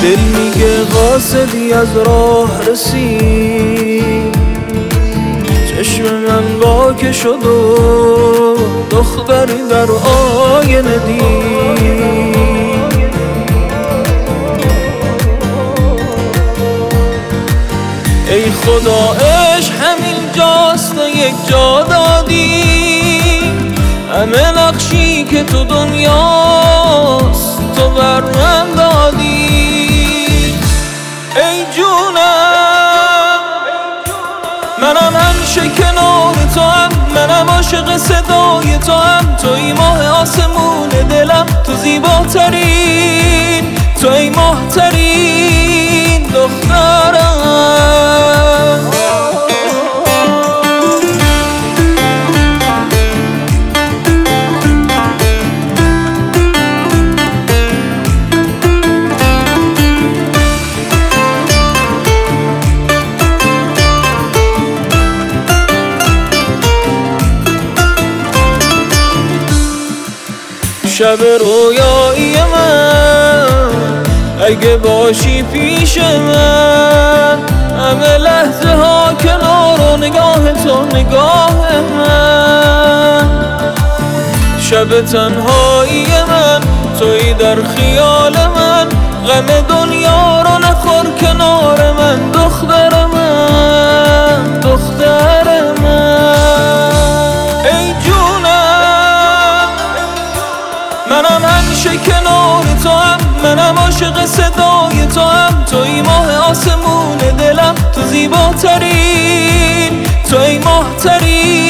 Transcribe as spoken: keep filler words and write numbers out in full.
دل میگه قاصدی از راه رسید، چشم من واکه شد و دختری در آینه دید. ای خدا عشق همین جاست و یک جا دادی، همه نقشی که تو دنیاست تو بر من دادی. ای جونم منم همیشه کنار تو هم، منم عاشق صدای تو هم، توی ماه آسمون دلم، تو زیباترین، توی ماهترین دخترم. شب رویایی من اگه باشی پیش من، همه لحظه ها کنار و نگاه تو نگاه من. شب تنهایی من توی در خیال من، غم دنیا رو نخور کنار من دختر من، دختر من. ای جونم منم همیشه کنار تو هم، منم عاشق صدای تو هم، توی ماه آسمون دلم، تو زیباترین، توی ماهترین